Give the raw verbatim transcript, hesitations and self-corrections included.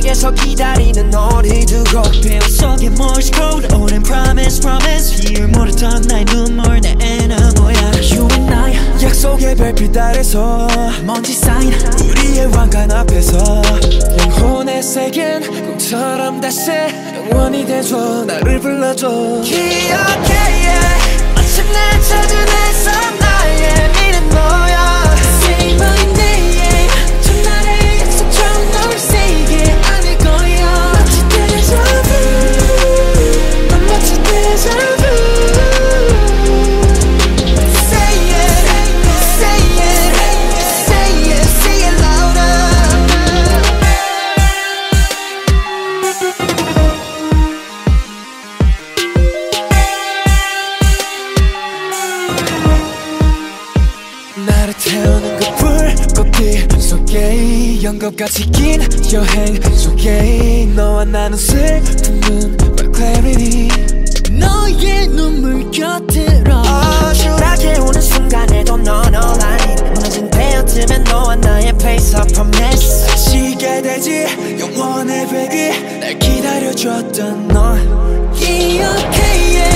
밖에서 기다리는 너를 두고 표 속에 morse code 오랜 promise promise 비율 모르던 나의 눈물 내 애는 뭐야 You and I 약속의 별빛 아래서 먼지 쌓인 우리의 왕관 앞에서 영혼의 색은 꿈처럼 다시 영원히 돼줘 나를 불러줘 기억해 yeah. 마침 날 찾은 햇살 나의 미는 너야 Say my name 첫날의 약속처럼 널 세게 안을 거야 마치 데자뷰 난 마치 데자뷰 Say it, say it, say it, say it louder 나를 태우는 그 불꽃빛 속에 연극같이 긴 여행 속에 너와 나눈 슬픔은 my clarity 너의 눈물 곁으로 어, 추락해 오는 순간에도 넌 all I need 무너진 베어트면 너와 나의 place of promise 시게 되지 영원의 baby 날 기다려줬던 넌 기억해 yeah.